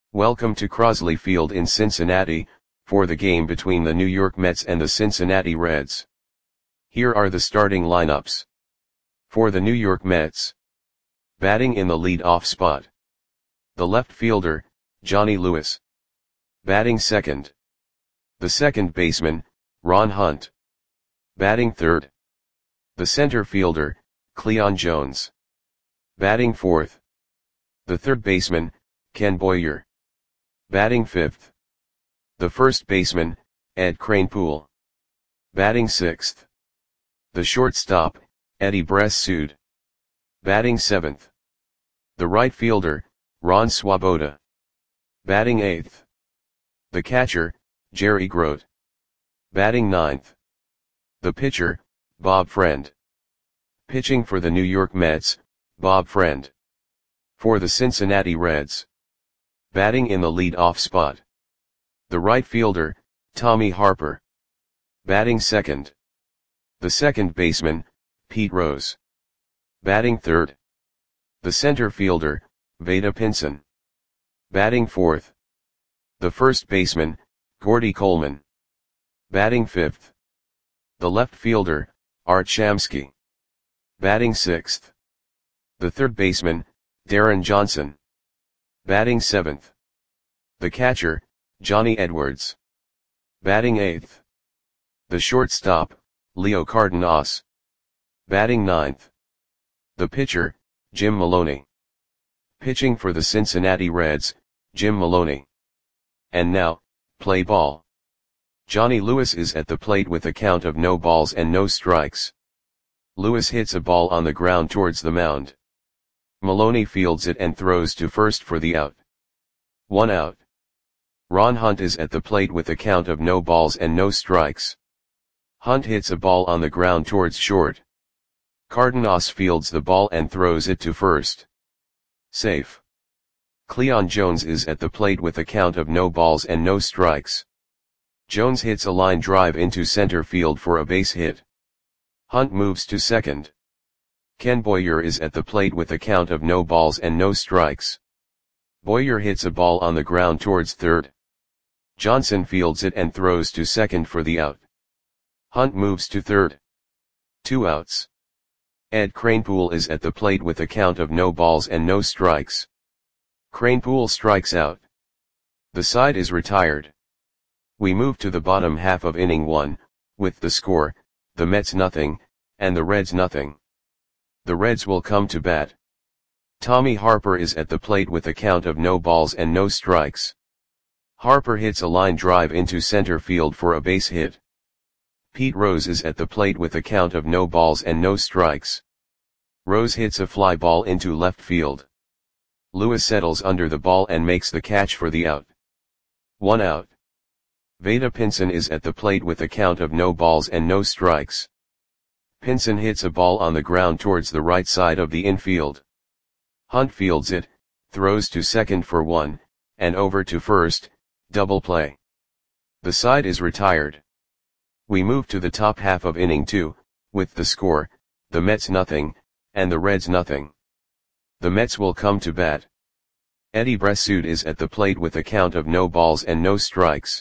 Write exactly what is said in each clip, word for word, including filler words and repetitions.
Welcome to Crosley Field in Cincinnati, for the game between the New York Mets and the Cincinnati Reds. Here are the starting lineups. For the New York Mets. Batting in the lead-off spot. The left fielder, Johnny Lewis. Batting second. The second baseman, Ron Hunt. Batting third. The center fielder, Cleon Jones. Batting fourth. The third baseman, Ken Boyer. Batting fifth. The first baseman, Ed Kranepool. Batting sixth. The shortstop, Eddie Bressud. Batting seventh. The right fielder, Ron Swoboda. Batting eighth. The catcher, Jerry Grote. Batting ninth. The pitcher, Bob Friend. Pitching for the New York Mets, Bob Friend. For the Cincinnati Reds. Batting in the lead-off spot. The right fielder, Tommy Harper. Batting second. The second baseman, Pete Rose. Batting third. The center fielder, Vada Pinson. Batting fourth. The first baseman, Gordy Coleman. Batting fifth. The left fielder, Art Shamsky. Batting sixth. The third baseman, Darren Johnson. Batting seventh. The catcher, Johnny Edwards. Batting eighth. The shortstop, Leo Cardenas. Batting ninth. The pitcher, Jim Maloney. Pitching for the Cincinnati Reds, Jim Maloney. And now, play ball. Johnny Lewis is at the plate with a count of no balls and no strikes. Lewis hits a ball on the ground towards the mound. Maloney fields it and throws to first for the out. One out. Ron Hunt is at the plate with a count of no balls and no strikes. Hunt hits a ball on the ground towards short. Cardenas fields the ball and throws it to first. Safe. Cleon Jones is at the plate with a count of no balls and no strikes. Jones hits a line drive into center field for a base hit. Hunt moves to second. Ken Boyer is at the plate with a count of no balls and no strikes. Boyer hits a ball on the ground towards third. Johnson fields it and throws to second for the out. Hunt moves to third. Two outs. Ed Kranepool is at the plate with a count of no balls and no strikes. Kranepool strikes out. The side is retired. We move to the bottom half of inning one, with the score, the Mets nothing, and the Reds nothing. The Reds will come to bat. Tommy Harper is at the plate with a count of no balls and no strikes. Harper hits a line drive into center field for a base hit. Pete Rose is at the plate with a count of no balls and no strikes. Rose hits a fly ball into left field. Lewis settles under the ball and makes the catch for the out. One out. Vada Pinson is at the plate with a count of no balls and no strikes. Pinson hits a ball on the ground towards the right side of the infield. Hunt fields it, throws to second for one, and over to first, double play. The side is retired. We move to the top half of inning two, with the score, the Mets nothing, and the Reds nothing. The Mets will come to bat. Eddie Bressud is at the plate with a count of no balls and no strikes.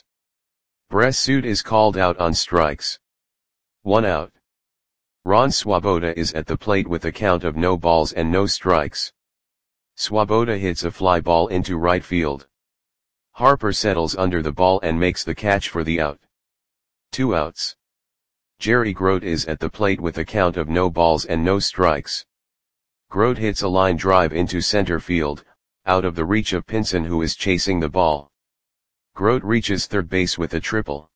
Bressud is called out on strikes. One out. Ron Swoboda is at the plate with a count of no balls and no strikes. Swoboda hits a fly ball into right field. Harper settles under the ball and makes the catch for the out. Two outs. Jerry Grote is at the plate with a count of no balls and no strikes. Grote hits a line drive into center field, out of the reach of Pinson, who is chasing the ball. Grote reaches third base with a triple.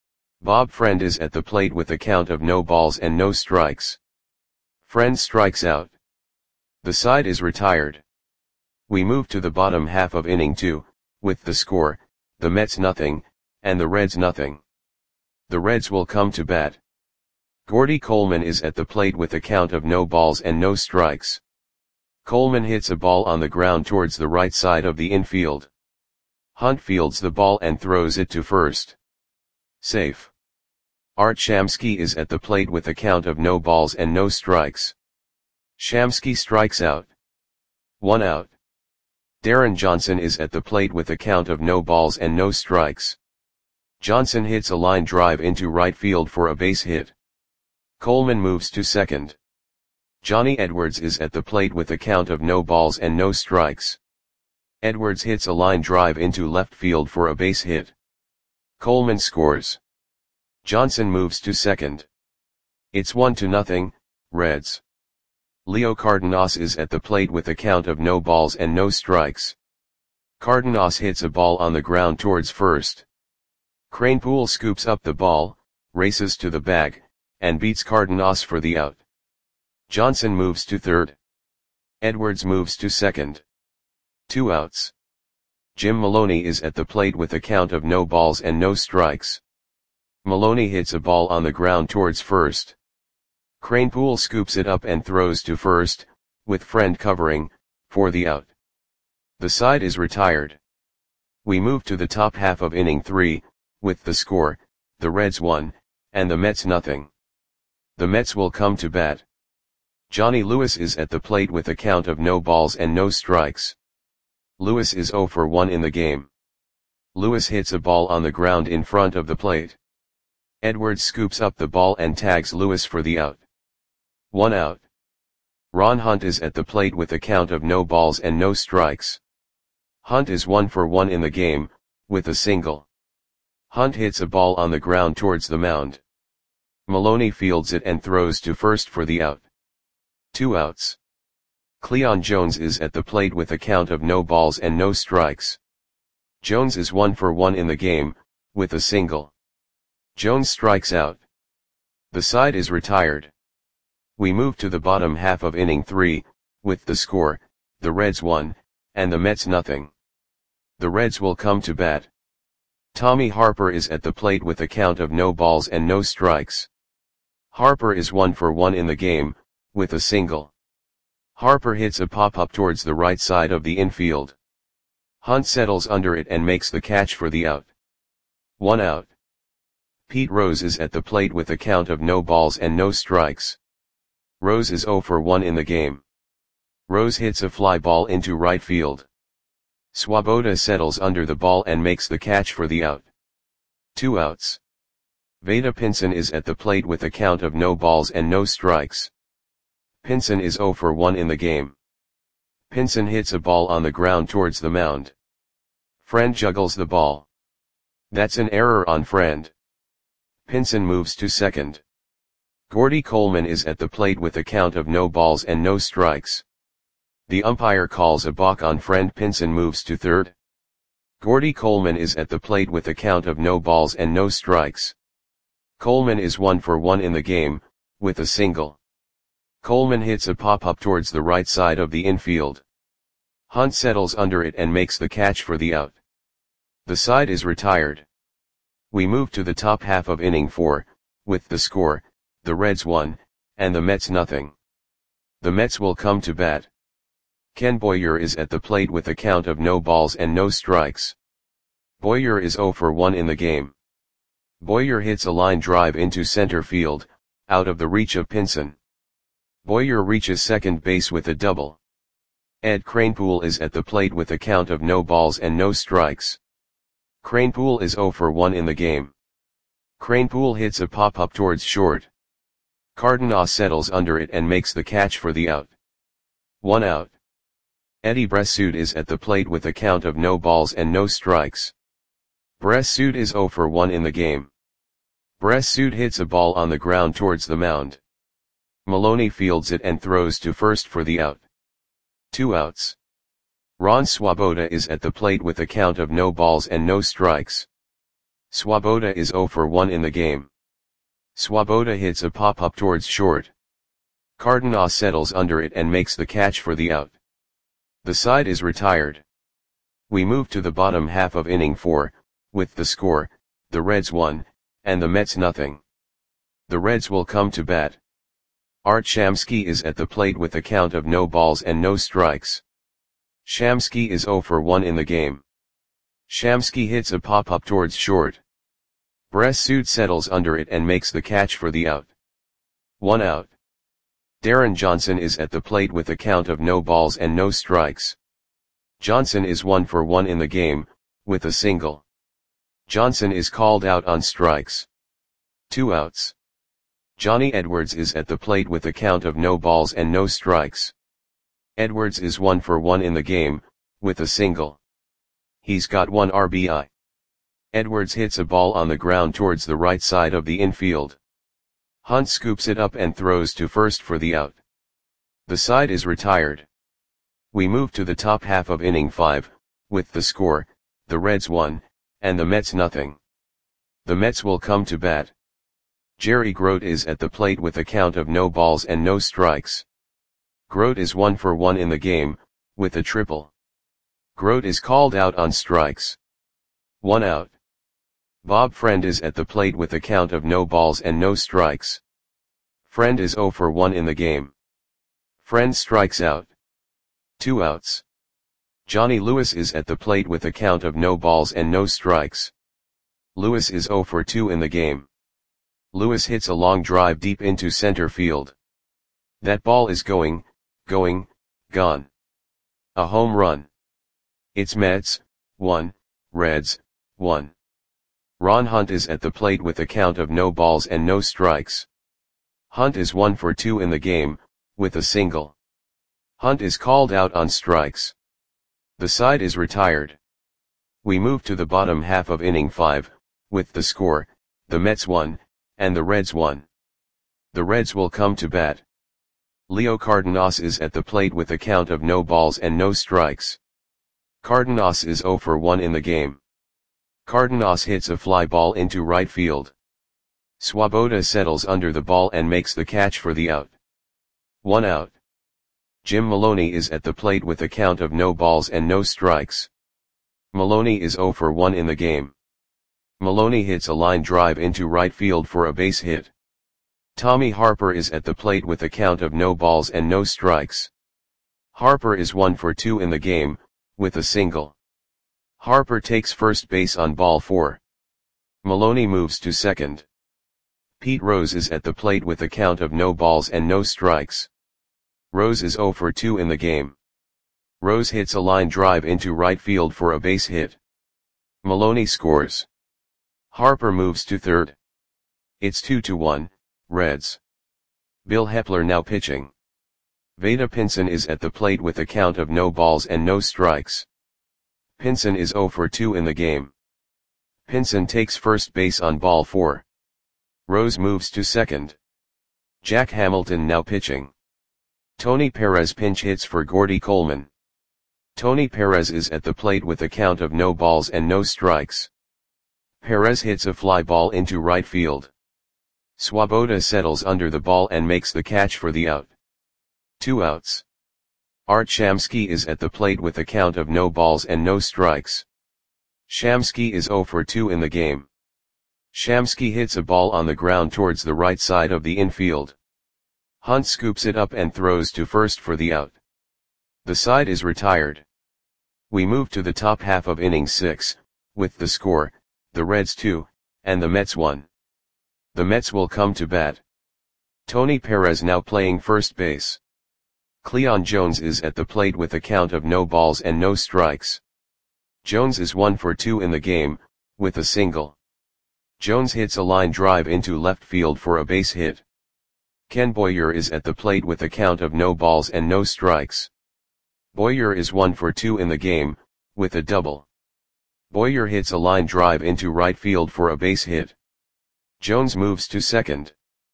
Bob Friend is at the plate with a count of no balls and no strikes. Friend strikes out. The side is retired. We move to the bottom half of inning two, with the score, the Mets nothing, and the Reds nothing. The Reds will come to bat. Gordy Coleman is at the plate with a count of no balls and no strikes. Coleman hits a ball on the ground towards the right side of the infield. Hunt fields the ball and throws it to first. Safe. Art Shamsky is at the plate with a count of no balls and no strikes. Shamsky strikes out. One out. Darren Johnson is at the plate with a count of no balls and no strikes. Johnson hits a line drive into right field for a base hit. Coleman moves to second. Johnny Edwards is at the plate with a count of no balls and no strikes. Edwards hits a line drive into left field for a base hit. Coleman scores. Johnson moves to second. It's one to nothing, Reds. Leo Cardenas is at the plate with a count of no balls and no strikes. Cardenas hits a ball on the ground towards first. Kranepool scoops up the ball, races to the bag, and beats Cardenas for the out. Johnson moves to third. Edwards moves to second. Two outs. Jim Maloney is at the plate with a count of no balls and no strikes. Maloney hits a ball on the ground towards first. Kranepool scoops it up and throws to first, with Friend covering, for the out. The side is retired. We move to the top half of inning three, with the score, the Reds one, and the Mets nothing. The Mets will come to bat. Johnny Lewis is at the plate with a count of no balls and no strikes. Lewis is oh for one in the game. Lewis hits a ball on the ground in front of the plate. Edwards scoops up the ball and tags Lewis for the out. One out. Ron Hunt is at the plate with a count of no balls and no strikes. Hunt is one for one in the game, with a single. Hunt hits a ball on the ground towards the mound. Maloney fields it and throws to first for the out. Two outs. Cleon Jones is at the plate with a count of no balls and no strikes. Jones is one for one in the game, with a single. Jones strikes out. The side is retired. We move to the bottom half of inning three, with the score, the Reds one, and the Mets nothing. The Reds will come to bat. Tommy Harper is at the plate with a count of no balls and no strikes. Harper is one for one in the game, with a single. Harper hits a pop-up towards the right side of the infield. Hunt settles under it and makes the catch for the out. One out. Pete Rose is at the plate with a count of no balls and no strikes. Rose is oh for one in the game. Rose hits a fly ball into right field. Swoboda settles under the ball and makes the catch for the out. Two outs. Vada Pinson is at the plate with a count of no balls and no strikes. Pinson is oh for one in the game. Pinson hits a ball on the ground towards the mound. Friend juggles the ball. That's an error on Friend. Pinson moves to second. Gordy Coleman is at the plate with a count of no balls and no strikes. The umpire calls a balk on Friend. Pinson moves to third. Gordy Coleman is at the plate with a count of no balls and no strikes. Coleman is one for one in the game, with a single. Coleman hits a pop-up towards the right side of the infield. Hunt settles under it and makes the catch for the out. The side is retired. We move to the top half of inning four, with the score, the Reds one, and the Mets nothing. The Mets will come to bat. Ken Boyer is at the plate with a count of no balls and no strikes. Boyer is oh for one in the game. Boyer hits a line drive into center field, out of the reach of Pinson. Boyer reaches second base with a double. Ed Kranepool is at the plate with a count of no balls and no strikes. Kranepool is oh for one in the game. Kranepool hits a pop-up towards short. Cardenas settles under it and makes the catch for the out. One out. Eddie Bressoud is at the plate with a count of no balls and no strikes. Bressoud is oh for one in the game. Bressoud hits a ball on the ground towards the mound. Maloney fields it and throws to first for the out. Two outs. Ron Swoboda is at the plate with a count of no balls and no strikes. Swoboda is oh for one in the game. Swoboda hits a pop-up towards short. Cardenas settles under it and makes the catch for the out. The side is retired. We move to the bottom half of inning four, with the score, the Reds one, and the Mets nothing. The Reds will come to bat. Art Shamsky is at the plate with a count of no balls and no strikes. Shamsky is oh for one in the game. Shamsky hits a pop-up towards short. Bressoud settles under it and makes the catch for the out. One out. Darren Johnson is at the plate with a count of no balls and no strikes. Johnson is one for one in the game, with a single. Johnson is called out on strikes. Two outs. Johnny Edwards is at the plate with a count of no balls and no strikes. Edwards is one for one in the game, with a single. He's got one R B I. Edwards hits a ball on the ground towards the right side of the infield. Hunt scoops it up and throws to first for the out. The side is retired. We move to the top half of inning five, with the score, the Reds one, and the Mets nothing. The Mets will come to bat. Jerry Grote is at the plate with a count of no balls and no strikes. Grote is one for one in the game, with a triple. Grote is called out on strikes. One out. Bob Friend is at the plate with a count of no balls and no strikes. Friend is zero for one in the game. Friend strikes out. Two outs. Johnny Lewis is at the plate with a count of no balls and no strikes. Lewis is zero for two in the game. Lewis hits a long drive deep into center field. That ball is going, going, gone. A home run. It's Mets, one, Reds, one. Ron Hunt is at the plate with a count of no balls and no strikes. Hunt is one for two in the game, with a single. Hunt is called out on strikes. The side is retired. We move to the bottom half of inning five, with the score, the Mets one, and the Reds one. The Reds will come to bat. Leo Cardenas is at the plate with a count of no balls and no strikes. Cardenas is zero for one in the game. Cardenas hits a fly ball into right field. Swoboda settles under the ball and makes the catch for the out. One out. Jim Maloney is at the plate with a count of no balls and no strikes. Maloney is zero for one in the game. Maloney hits a line drive into right field for a base hit. Tommy Harper is at the plate with a count of no balls and no strikes. Harper is one for two in the game, with a single. Harper takes first base on ball four. Maloney moves to second. Pete Rose is at the plate with a count of no balls and no strikes. Rose is zero for two in the game. Rose hits a line drive into right field for a base hit. Maloney scores. Harper moves to third. It's two to one, Reds. Bill Hepler now pitching. Vada Pinson is at the plate with a count of no balls and no strikes. Pinson is zero for two in the game. Pinson takes first base on ball four. Rose moves to second. Jack Hamilton now pitching. Tony Perez pinch hits for Gordy Coleman. Tony Perez is at the plate with a count of no balls and no strikes. Perez hits a fly ball into right field. Swoboda settles under the ball and makes the catch for the out. Two outs. Art Shamsky is at the plate with a count of no balls and no strikes. Shamsky is zero for two in the game. Shamsky hits a ball on the ground towards the right side of the infield. Hunt scoops it up and throws to first for the out. The side is retired. We move to the top half of inning six, with the score, the Reds two, and the Mets one. The Mets will come to bat. Tony Perez now playing first base. Cleon Jones is at the plate with a count of no balls and no strikes. Jones is one for two in the game, with a single. Jones hits a line drive into left field for a base hit. Ken Boyer is at the plate with a count of no balls and no strikes. Boyer is one for two in the game, with a double. Boyer hits a line drive into right field for a base hit. Jones moves to second.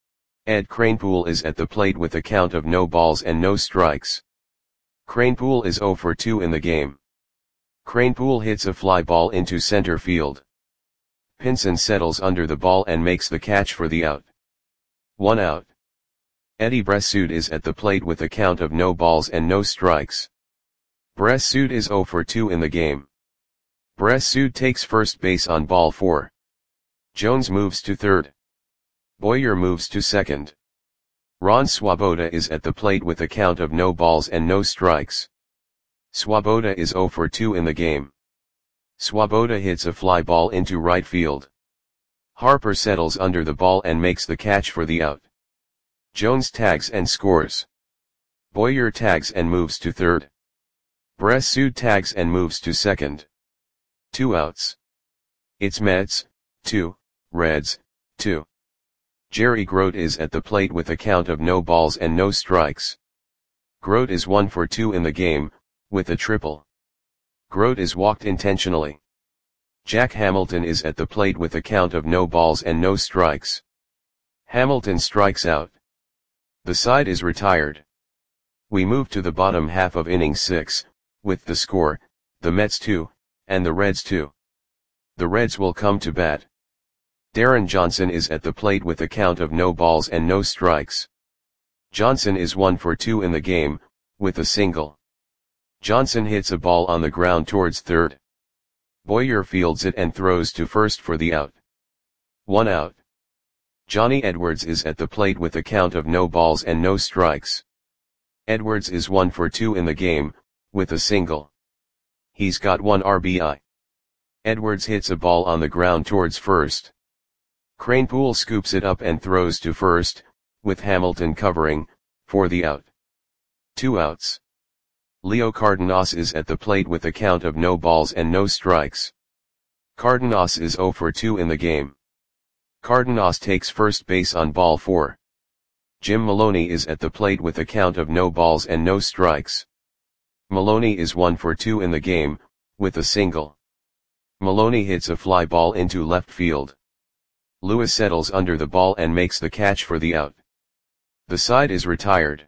Ed Kranepool is at the plate with a count of no balls and no strikes. Kranepool is zero for two in the game. Kranepool hits a fly ball into center field. Pinson settles under the ball and makes the catch for the out. One out. Eddie Bressoud is at the plate with a count of no balls and no strikes. Bressoud is zero for two in the game. Bressoud takes first base on ball four. Jones moves to third. Boyer moves to second. Ron Swoboda is at the plate with a count of no balls and no strikes. Swoboda is zero for two in the game. Swoboda hits a fly ball into right field. Harper settles under the ball and makes the catch for the out. Jones tags and scores. Boyer tags and moves to third. Bressud tags and moves to second. Two outs. It's Mets, two, Reds, two. Jerry Grote is at the plate with a count of no balls and no strikes. Grote is one for two in the game, with a triple. Grote is walked intentionally. Jack Hamilton is at the plate with a count of no balls and no strikes. Hamilton strikes out. The side is retired. We move to the bottom half of inning six, with the score, the Mets two, and the Reds two. The Reds will come to bat. Darren Johnson is at the plate with a count of no balls and no strikes. Johnson is one for two in the game, with a single. Johnson hits a ball on the ground towards third. Boyer fields it and throws to first for the out. One out. Johnny Edwards is at the plate with a count of no balls and no strikes. Edwards is one for two in the game, with a single. He's got one R B I. Edwards hits a ball on the ground towards first. Kranepool scoops it up and throws to first, with Hamilton covering, for the out. Two outs. Leo Cardenas is at the plate with a count of no balls and no strikes. Cardenas is zero for two in the game. Cardenas takes first base on ball four. Jim Maloney is at the plate with a count of no balls and no strikes. Maloney is one for two in the game, with a single. Maloney hits a fly ball into left field. Lewis settles under the ball and makes the catch for the out. The side is retired.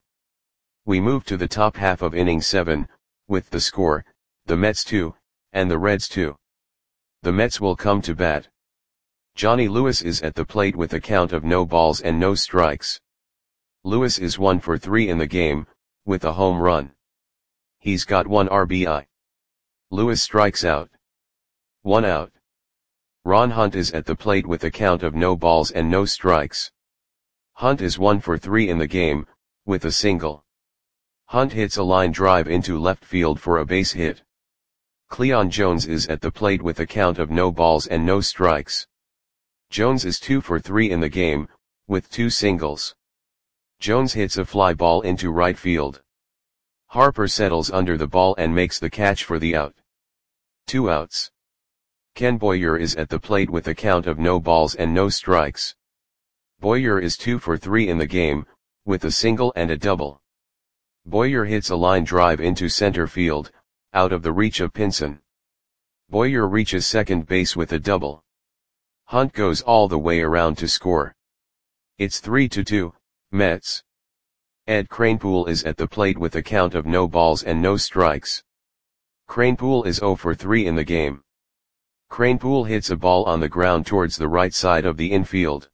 We move to the top half of inning seven, with the score, the Mets two, and the Reds two. The Mets will come to bat. Johnny Lewis is at the plate with a count of no balls and no strikes. Lewis is one for three in the game, with a home run. He's got one R B I. Lewis strikes out. One out. Ron Hunt is at the plate with a count of no balls and no strikes. Hunt is one for three in the game, with a single. Hunt hits a line drive into left field for a base hit. Cleon Jones is at the plate with a count of no balls and no strikes. Jones is two for three in the game, with two singles. Jones hits a fly ball into right field. Harper settles under the ball and makes the catch for the out. Two outs. Ken Boyer is at the plate with a count of no balls and no strikes. Boyer is two for three in the game, with a single and a double. Boyer hits a line drive into center field, out of the reach of Pinson. Boyer reaches second base with a double. Hunt goes all the way around to score. It's three to two, Mets. Ed Kranepool is at the plate with a count of no balls and no strikes. Kranepool is zero for three in the game. Kranepool hits a ball on the ground towards the right side of the infield.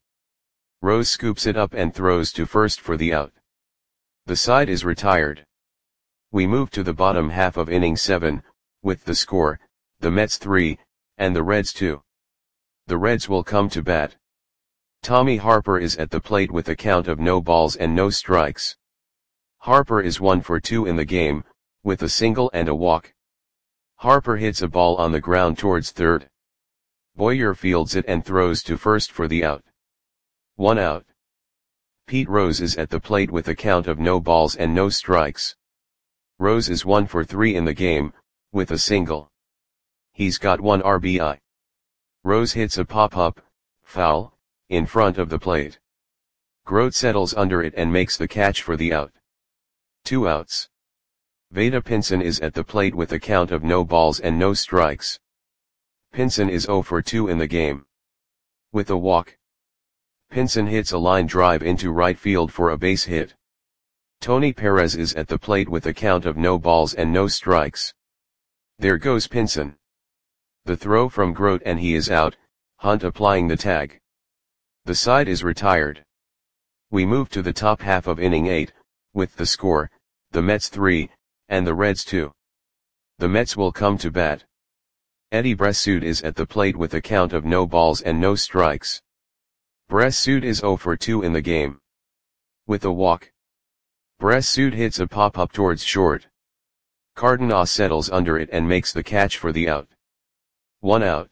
Rose scoops it up and throws to first for the out. The side is retired. We move to the bottom half of inning seven, with the score, the Mets three, and the Reds two. The Reds will come to bat. Tommy Harper is at the plate with a count of no balls and no strikes. Harper is one for two in the game, with a single and a walk. Harper hits a ball on the ground towards third. Boyer fields it and throws to first for the out. One out. Pete Rose is at the plate with a count of no balls and no strikes. Rose is one for three in the game, with a single. He's got one R B I. Rose hits a pop-up, foul, in front of the plate. Grote settles under it and makes the catch for the out. Two outs. Vada Pinson is at the plate with a count of no balls and no strikes. Pinson is zero for two in the game. With a walk. Pinson hits a line drive into right field for a base hit. Tony Perez is at the plate with a count of no balls and no strikes. There goes Pinson. The throw from Grote and he is out, Hunt applying the tag. The side is retired. We move to the top half of inning eight, with the score, the Mets three, and the Reds two. The Mets will come to bat. Eddie Bressud is at the plate with a count of no balls and no strikes. Bressud is zero for two in the game. With a walk. Bressud hits a pop-up towards short. Cardenas settles under it and makes the catch for the out. One out.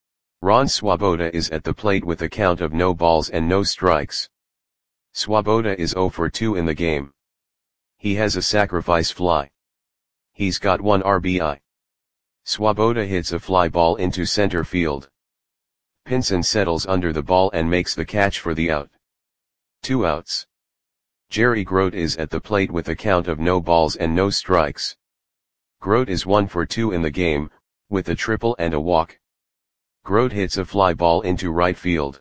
Ron Swoboda is at the plate with a count of no balls and no strikes. Swoboda is zero for two in the game. He has a sacrifice fly. He's got one R B I. Swoboda hits a fly ball into center field. Pinson settles under the ball and makes the catch for the out. Two outs. Jerry Grote is at the plate with a count of no balls and no strikes. Grote is one for two in the game, with a triple and a walk. Grote hits a fly ball into right field.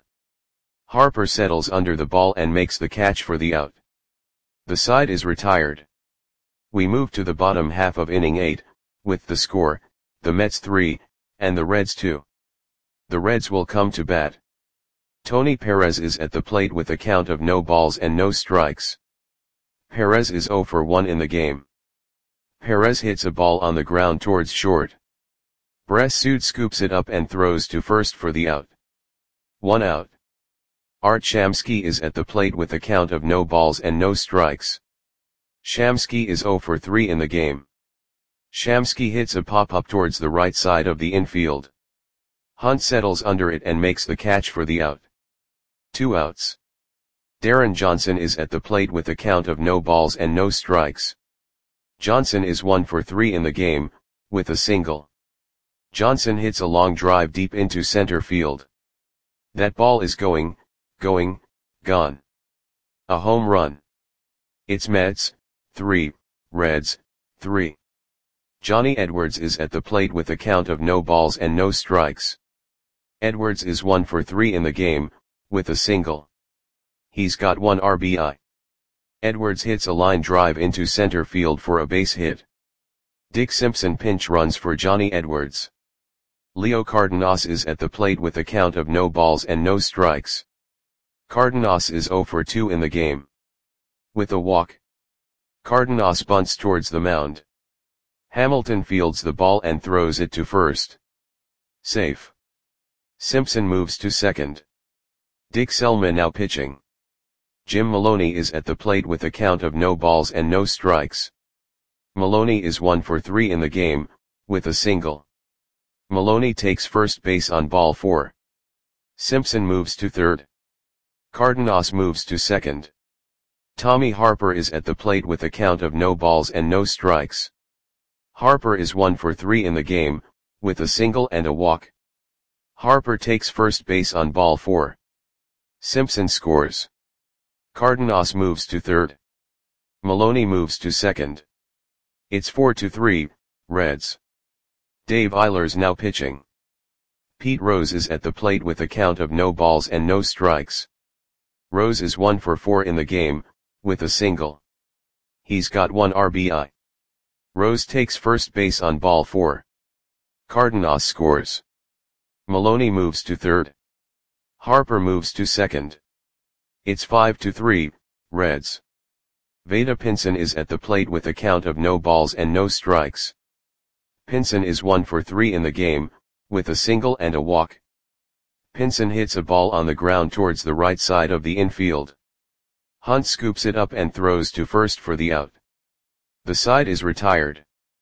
Harper settles under the ball and makes the catch for the out. The side is retired. We move to the bottom half of inning eight, with the score, the Mets three, and the Reds two. The Reds will come to bat. Tony Perez is at the plate with a count of no balls and no strikes. Perez is zero for one in the game. Perez hits a ball on the ground towards short. Bressud scoops it up and throws to first for the out. One out. Art Shamsky is at the plate with a count of no balls and no strikes. Shamsky is zero for three in the game. Shamsky hits a pop-up towards the right side of the infield. Hunt settles under it and makes the catch for the out. Two outs. Darren Johnson is at the plate with a count of no balls and no strikes. Johnson is one for three in the game, with a single. Johnson hits a long drive deep into center field. That ball is going, going, gone. A home run. It's Mets, three, Reds, three. Johnny Edwards is at the plate with a count of no balls and no strikes. Edwards is one for three in the game, with a single. He's got one R B I. Edwards hits a line drive into center field for a base hit. Dick Simpson pinch runs for Johnny Edwards. Leo Cardenas is at the plate with a count of no balls and no strikes. Cardenas is zero for two in the game. With a walk. Cardenas bunts towards the mound. Hamilton fields the ball and throws it to first. Safe. Simpson moves to second. Dick Selma now pitching. Jim Maloney is at the plate with a count of no balls and no strikes. Maloney is one for three in the game, with a single. Maloney takes first base on ball four. Simpson moves to third. Cardenas moves to second. Tommy Harper is at the plate with a count of no balls and no strikes. Harper is one for three in the game, with a single and a walk. Harper takes first base on ball four. Simpson scores. Cardenas moves to third. Maloney moves to second. It's four to three, Reds. Dave Eilers now pitching. Pete Rose is at the plate with a count of no balls and no strikes. Rose is one for four in the game, with a single. He's got one R B I. Rose takes first base on ball four. Cardenas scores. Maloney moves to third. Harper moves to second. It's five to three, Reds. Vada Pinson is at the plate with a count of no balls and no strikes. Pinson is one for three in the game, with a single and a walk. Pinson hits a ball on the ground towards the right side of the infield. Hunt scoops it up and throws to first for the out. The side is retired.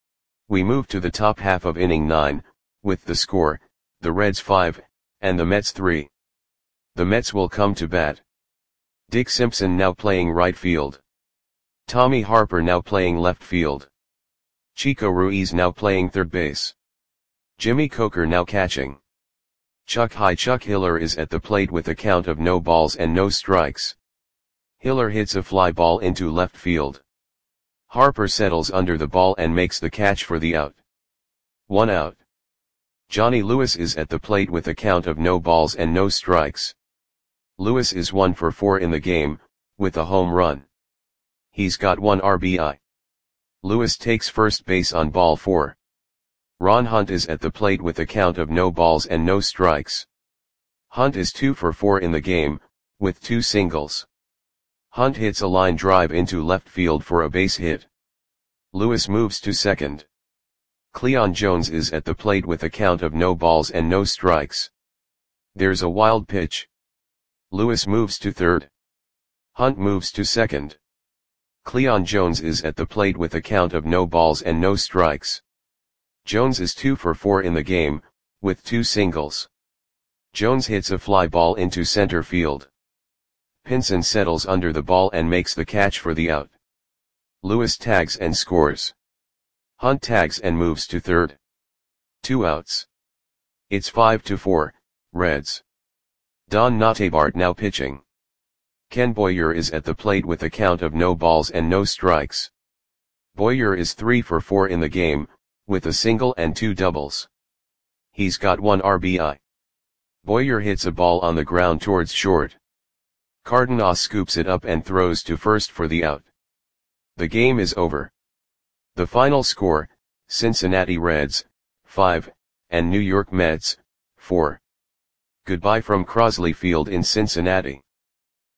We move to the top half of inning nine, with the score, the Reds five, and the Mets three. The Mets will come to bat. Dick Simpson now playing right field. Tommy Harper now playing left field. Chico Ruiz now playing third base. Jimmy Coker now catching. Chuck High Chuck Hiller is at the plate with a count of no balls and no strikes. Hiller hits a fly ball into left field. Harper settles under the ball and makes the catch for the out. One out. Johnny Lewis is at the plate with a count of no balls and no strikes. Lewis is one for four in the game, with a home run. He's got one R B I. Lewis takes first base on ball four. Ron Hunt is at the plate with a count of no balls and no strikes. Hunt is two for four in the game, with two singles. Hunt hits a line drive into left field for a base hit. Lewis moves to second. Cleon Jones is at the plate with a count of no balls and no strikes. There's a wild pitch. Lewis moves to third. Hunt moves to second. Cleon Jones is at the plate with a count of no balls and no strikes. Jones is two for four in the game, with two singles. Jones hits a fly ball into center field. Pinson settles under the ball and makes the catch for the out. Lewis tags and scores. Hunt tags and moves to third. Two outs. It's five to four, Reds. Don Notabart now pitching. Ken Boyer is at the plate with a count of no balls and no strikes. Boyer is three for four in the game, with a single and two doubles. He's got one R B I. Boyer hits a ball on the ground towards short. Cardenas scoops it up and throws to first for the out. The game is over. The final score, Cincinnati Reds, five, and New York Mets, four. Goodbye from Crosley Field in Cincinnati.